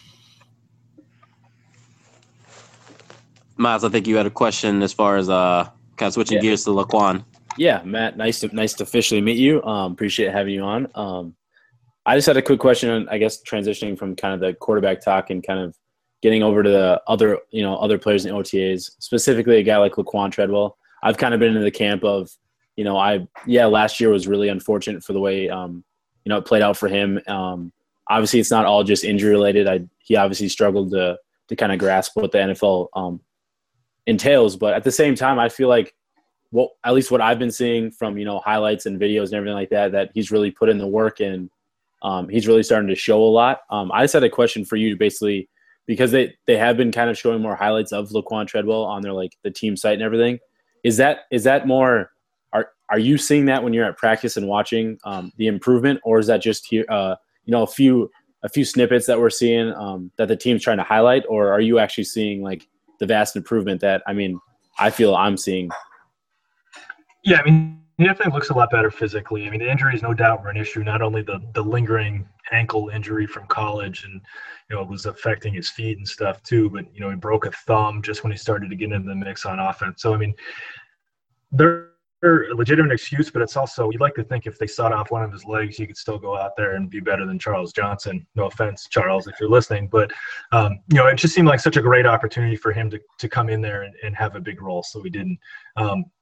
Miles, I think you had a question as far as uh, kind of switching yeah. gears to Laquan. Yeah, Matt, nice to nice to officially meet you. Um, appreciate having you on. Um, I just had a quick question on, I guess, transitioning from kind of the quarterback talk and kind of getting over to the other, you know, other players in O T As, specifically a guy like Laquan Treadwell. I've kind of been in the camp of, you know, I yeah, last year was really unfortunate for the way, um, you know, it played out for him. Um, Obviously, it's not all just injury related. I, he obviously struggled to to kind of grasp what the N F L um, entails. But at the same time, I feel like what at least what I've been seeing from, you know, highlights and videos and everything like that, that he's really put in the work and um, he's really starting to show a lot. Um, I just had a question for you, basically, because they, they have been kind of showing more highlights of Laquan Treadwell on their like the team site and everything. Is that is that more? Are are you seeing that when you're at practice and watching um, the improvement, or is that just here? Uh, you know, a few a few snippets that we're seeing um, that the team's trying to highlight, or are you actually seeing like the vast improvement that, I mean, I feel I'm seeing? Yeah, I mean, he definitely looks a lot better physically. I mean, the injuries no doubt were an issue, not only the the lingering ankle injury from college and, you know, it was affecting his feet and stuff too, but, you know, he broke a thumb just when he started to get into the mix on offense. So, I mean, there a legitimate excuse, but it's also, you'd like to think if they sawed off one of his legs, he could still go out there and be better than Charles Johnson. No offense, Charles, if you're listening, but um, you know, it just seemed like such a great opportunity for him to to come in there and, and have a big role. So he didn't. Um,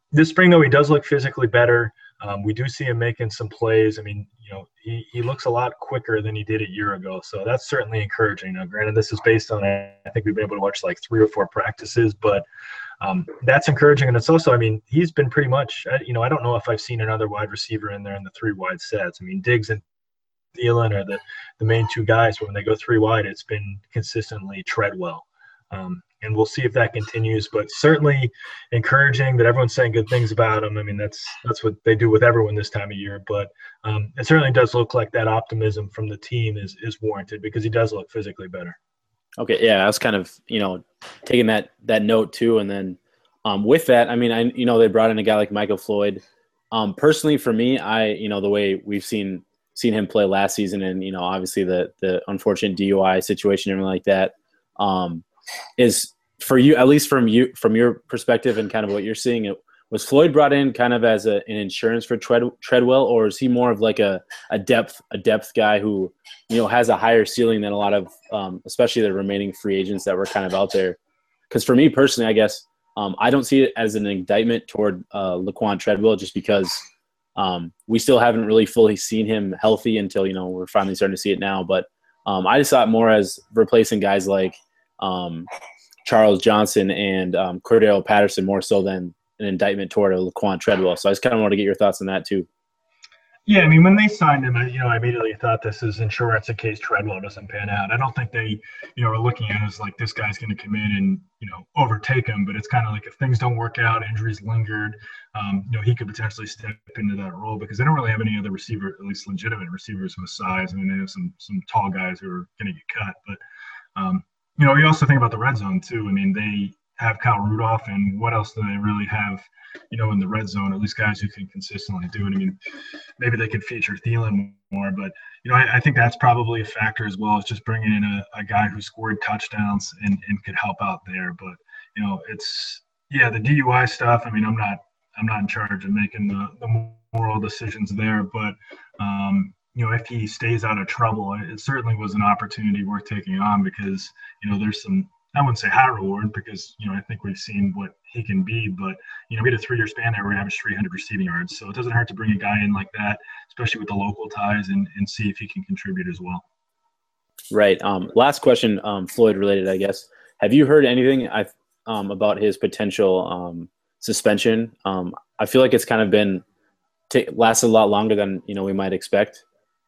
this spring, though, he does look physically better. Um, we do see him making some plays. I mean, you know, he, he looks a lot quicker than he did a year ago. So that's certainly encouraging. Now, granted, this is based on, I think we've been able to watch like three or four practices, but um, that's encouraging. And it's also, I mean, he's been pretty much, you know, I don't know if I've seen another wide receiver in there in the three wide sets. I mean, Diggs and Thielen are the, the main two guys, but when they go three wide, it's been consistently Treadwell. Um, and we'll see if that continues, but certainly encouraging that everyone's saying good things about him. I mean, that's that's what they do with everyone this time of year, but um, it certainly does look like that optimism from the team is is warranted because he does look physically better. Okay, yeah, I was kind of, you know, taking that that note too, and then um, with that, I mean, I you know they brought in a guy like Michael Floyd. Um, personally, for me, I you know the way we've seen seen him play last season, and you know obviously the the unfortunate D U I situation and everything like that. Um, is for you, at least from you, from your perspective and kind of what you're seeing, it was Floyd brought in kind of as a, an insurance for Tread, Treadwell, or is he more of like a, a depth, a depth guy who, you know, has a higher ceiling than a lot of, um, especially the remaining free agents that were kind of out there? Because for me personally, I guess um, I don't see it as an indictment toward uh, Laquan Treadwell, just because um, we still haven't really fully seen him healthy until, you know, we're finally starting to see it now. But um, I just saw it more as replacing guys like, Um, Charles Johnson and um, Cordero Patterson more so than an indictment toward a Laquan Treadwell. So I just kind of want to get your thoughts on that too. Yeah, I mean, when they signed him, you know, I immediately thought this is insurance in case Treadwell doesn't pan out. I don't think they, you know, are looking at it as like this guy's going to come in and, you know, overtake him. But it's kind of like if things don't work out, injuries lingered, um, you know, he could potentially step into that role because they don't really have any other receiver, at least legitimate receivers with size. I mean, they have some some tall guys who are going to get cut, but um, you know, you also think about the red zone too. I mean, they have Kyle Rudolph, and what else do they really have, you know, in the red zone? At least guys who can consistently do it. I mean, maybe they could feature Thielen more, but you know, I, I think that's probably a factor as well. As just bringing in a, a guy who scored touchdowns and, and could help out there. But you know, it's yeah, the D U I stuff. I mean, I'm not I'm not in charge of making the, the moral decisions there, but um, you know, if he stays out of trouble, it certainly was an opportunity worth taking on because, you know, there's some, I wouldn't say high reward because, you know, I think we've seen what he can be, but, you know, we had a three-year span there where we averaged three hundred receiving yards. So it doesn't hurt to bring a guy in like that, especially with the local ties and, and see if he can contribute as well. Right. Um, last question, um, Floyd related, I guess. Have you heard anything I, um, about his potential um, suspension? Um, I feel like it's kind of been t- lasted a lot longer than, you know, we might expect.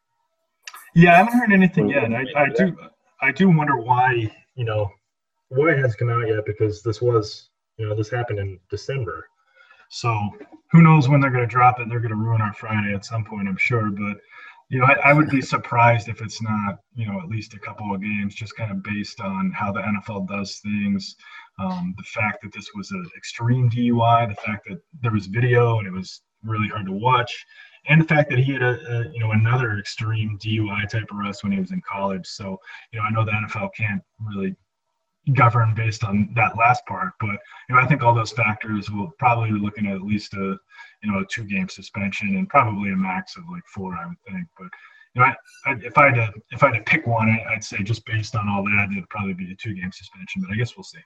Yeah, I haven't heard anything yet. I, I do I do wonder why, you know, why it hasn't come out yet because this was, you know, this happened in December. So who knows when they're going to drop it. They're going to ruin our Friday at some point, I'm sure. But, you know, I, I would be surprised if it's not, you know, at least a couple of games just kind of based on how the N F L does things. Um, the fact that this was an extreme D U I, the fact that there was video and it was really hard to watch. And the fact that he had a, a you know another extreme D U I type arrest when he was in college. So you know I know the N F L can't really govern based on that last part, but you know I think all those factors will probably be looking at at least a you know a two game suspension and probably a max of like four, I would think. But you know I, I, if I had to if I had to pick one, I, I'd say just based on all that, it'd probably be a two game suspension. But I guess we'll see.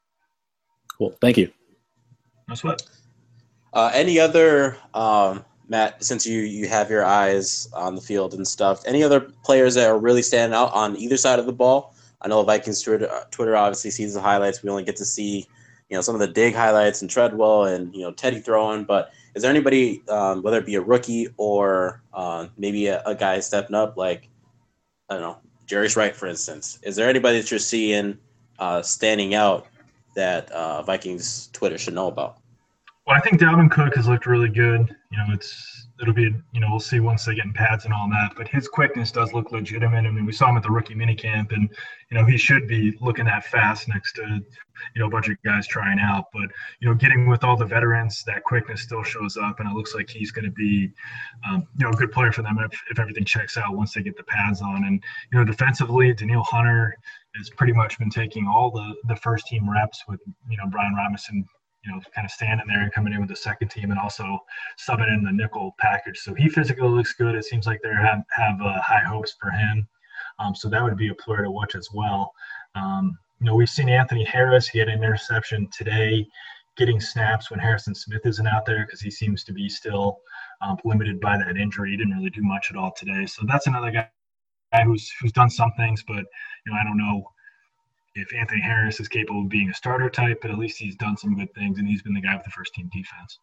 Cool. Thank you. No sweat. Uh, any other um, Matt, since you, you have your eyes on the field and stuff, any other players that are really standing out on either side of the ball? I know Vikings Twitter, Twitter obviously sees the highlights. We only get to see, you know, some of the dig highlights and Treadwell and, you know, Teddy throwing. But is there anybody, um, whether it be a rookie or uh, maybe a, a guy stepping up like, I don't know, Jarius Wright, for instance? Is there anybody that you're seeing uh, standing out that uh, Vikings Twitter should know about? Well, I think Dalvin Cook has looked really good. You know, it's it'll be you know we'll see once they get in pads and all that. But his quickness does look legitimate. I mean, we saw him at the rookie minicamp, and you know he should be looking that fast next to you know a bunch of guys trying out. But you know, getting with all the veterans, that quickness still shows up, and it looks like he's going to be um, you know a good player for them if, if everything checks out once they get the pads on. And you know, defensively, Danielle Hunter has pretty much been taking all the the first team reps with you know Brian Robinson. You know, kind of standing there and coming in with the second team and also subbing in the nickel package. So he physically looks good. It seems like they have, have uh, high hopes for him. Um, so that would be a player to watch as well. Um, you know, we've seen Anthony Harris. He had an interception today. getting snaps when Harrison Smith isn't out there because he seems to be still um, limited by that injury. He didn't really do much at all today. So that's another guy who's who's done some things, but you know I don't know if Anthony Harris is capable of being a starter type, but at least he's done some good things, and he's been the guy with the first team defense.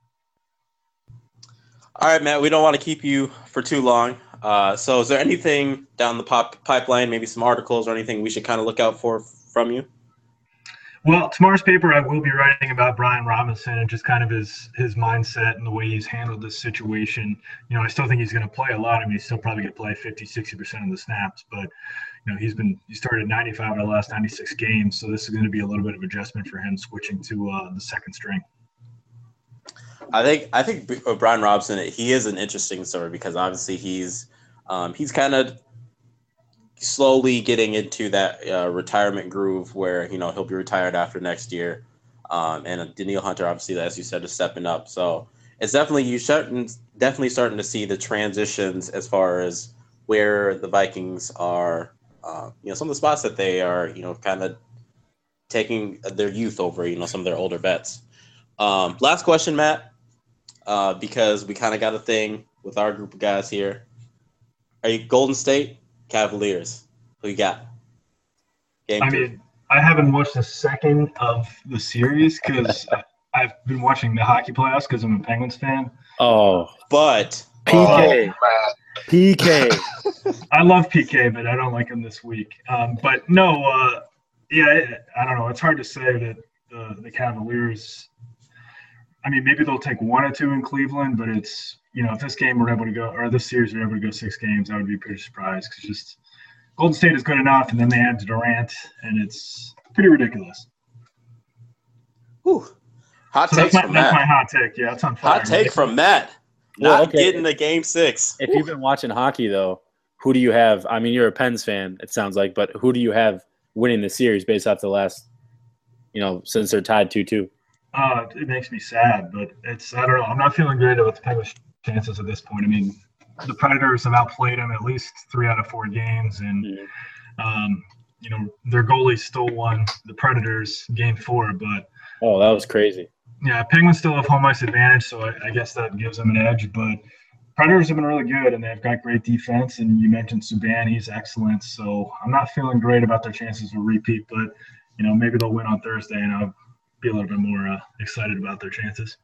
All right, Matt, we don't want to keep you for too long. Uh, so is there anything down the pop- pipeline, maybe some articles or anything we should kind of look out for from you? Well, tomorrow's paper, I will be writing about Brian Robinson and just kind of his his mindset and the way he's handled this situation. You know, I still think he's going to play a lot. I mean, he's still probably going to play fifty, sixty percent of the snaps, but you know, he's been he started ninety-five out of the last ninety-six games, so this is going to be a little bit of adjustment for him switching to uh, the second string. I think I think Brian Robinson, he is an interesting story because obviously he's um, he's kind of slowly getting into that uh, retirement groove where, you know, he'll be retired after next year. Um, and Danielle Hunter, obviously, as you said, is stepping up. So it's definitely, you starting, definitely starting to see the transitions as far as where the Vikings are, uh, you know, some of the spots that they are, you know, kind of taking their youth over, you know, some of their older vets. Um, last question, Matt, uh, because we kind of got a thing with our group of guys here. Are you Golden State? Cavaliers. Who you got? Game I two. mean, I haven't watched a second of the series because I've been watching the hockey playoffs because I'm a Penguins fan. Oh, But P K. Oh, P K. I love P K, but I don't like him this week. Um, but no, uh, yeah, I don't know. It's hard to say that the, the Cavaliers, I mean, maybe they'll take one or two in Cleveland, but it's, you know, if this game were able to go, or this series were able to go six games, I would be pretty surprised because just Golden State is good enough, and then they add Durant, and it's pretty ridiculous. whew, hot So takes that's my, from that's my Matt. hot take. Yeah, it's on fire. Hot take from Matt. Well, Not okay. getting to game six. If you've been watching hockey, though, who do you have? I mean, you're a Pens fan, it sounds like, but who do you have winning the series based off the last, you know, since they're tied two two? Uh, it makes me sad, but it's, I don't know. I'm not feeling great about the Penguins' chances at this point. I mean, the Predators have outplayed them at least three out of four games, and Mm-hmm. um, you know, their goalie still won the Predators game four, but Oh, that was crazy. yeah, Penguins still have home ice advantage, so I, I guess that gives them an edge. But Predators have been really good, and they've got great defense. And you mentioned Subban; he's excellent. So I'm not feeling great about their chances of repeat, but you know, maybe they'll win on Thursday, and I'll be a little bit more uh, excited about their chances.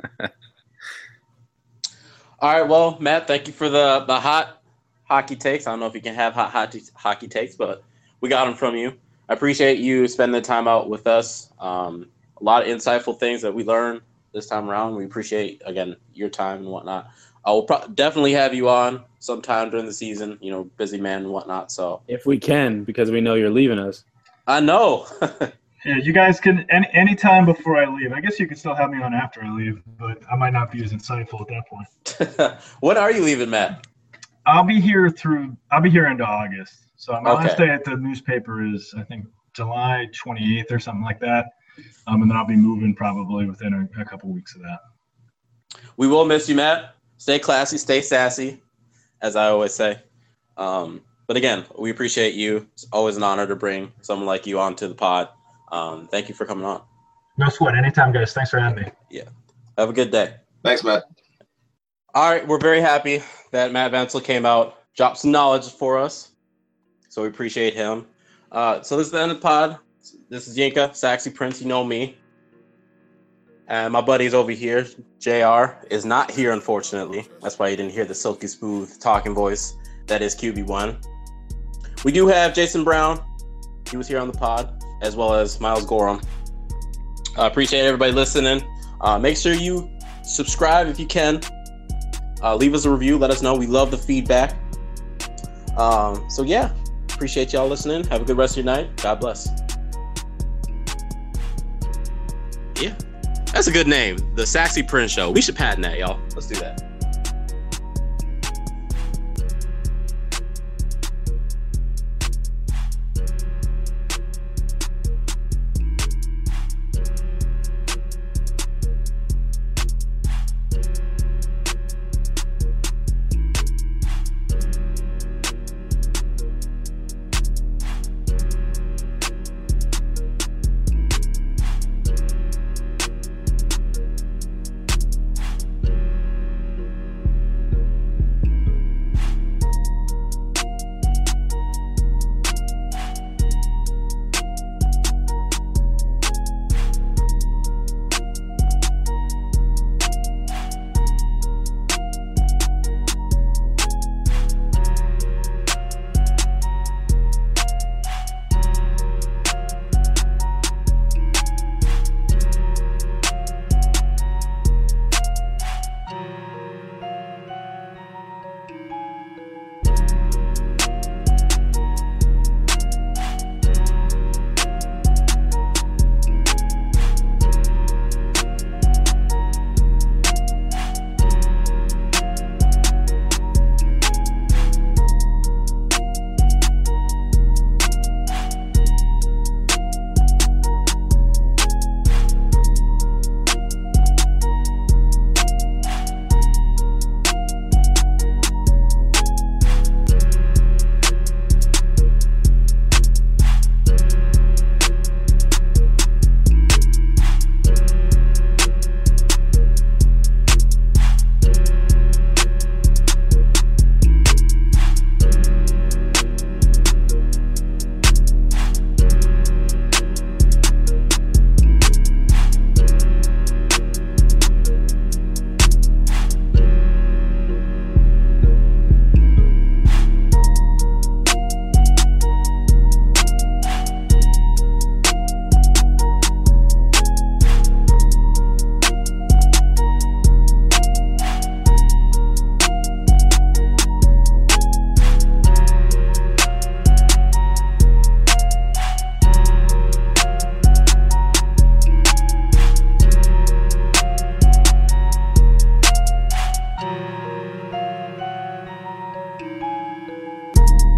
All right, well, Matt, thank you for the, the hot hockey takes. I don't know if you can have hot, hot hockey takes, but we got them from you. I appreciate you spending the time out with us. Um, a lot of insightful things that we learned this time around. We appreciate, again, your time and whatnot. I will pro- definitely have you on sometime during the season, you know, busy man and whatnot. So If we can, because we know you're leaving us. I know. Yeah, you guys can any any time before I leave. I guess you can still have me on after I leave, but I might not be as insightful at that point. When are you leaving, Matt? I'll be here through. I'll be here into August. So my last Okay. day at the newspaper is, I think, July twenty-eighth or something like that. Um, and then I'll be moving probably within a, a couple weeks of that. We will miss you, Matt. Stay classy, stay sassy, as I always say. Um, but again, we appreciate you. It's always an honor to bring someone like you onto the pod. Um, thank you for coming on. No sweat. Anytime, guys. Thanks for having me. Have a good day. Thanks, Matt. All right, we're very happy that Matt Vansel came out, dropped some knowledge for us. So we appreciate him. Uh, so this is the end of the pod. This is Yinka, Saxy Prince, you know me. And my buddy's over here, J R, is not here, unfortunately. That's why you didn't hear the silky smooth talking voice that is Q B one. We do have Jason Brown. He was here on the pod, as well as Miles Gorham. I uh, appreciate everybody listening. Uh, make sure you subscribe if you can. Uh, leave us a review. Let us know. We love the feedback. Um, so, yeah, appreciate y'all listening. Have a good rest of your night. God bless. Yeah, that's a good name. The Saxy Prince Show. We should patent that, y'all. Let's do that.